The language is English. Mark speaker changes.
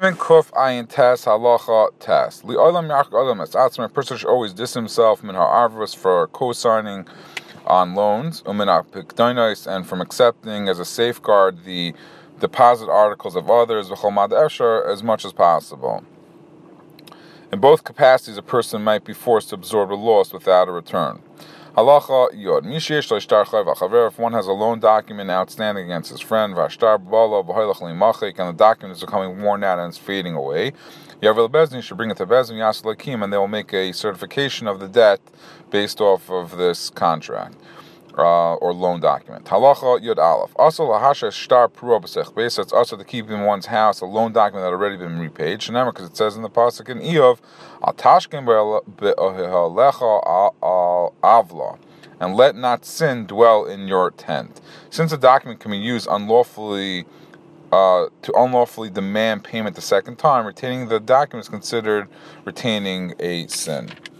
Speaker 1: Kuf ayin tes halacha tes. Li'olam yachak olam es atzma. A person should always distance himself min ha'arvus for co-signing on loans, umin ha'pikdonos, and from accepting as a safeguard the deposit articles of others, v'chol mad efshar, as much as possible. In both capacities, a person might be forced to absorb a loss without a return. Halacha yod. If one has a loan document outstanding against his friend, and the document is becoming worn out and it's fading away, you should bring it to Bezin, and they will make a certification of the debt based off of this contract. Or loan document. Halacha Yud Aleph. Also, lahasha shtar purobasech. Basically, it's also to keep in one's house a loan document that had already been repaid. Shneimer, because it says in the pasuk in Eov, al tashkim be'ohelecha al avla, and let not sin dwell in your tent. Since a document can be used unlawfully to unlawfully demand payment the second time, retaining the document is considered retaining a sin.